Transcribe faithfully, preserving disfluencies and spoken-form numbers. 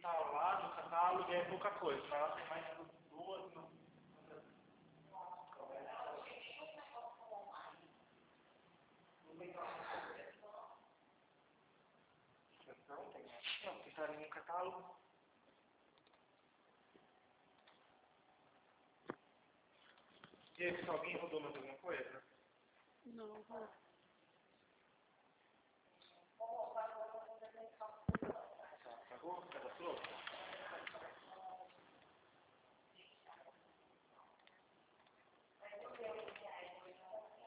tá lá no catálogo é pouca coisa, tá? Lá tem mais duas, não. Não, tem. Não, tem tá no catálogo. E aí, se alguém rodou mais alguma coisa? Não, não.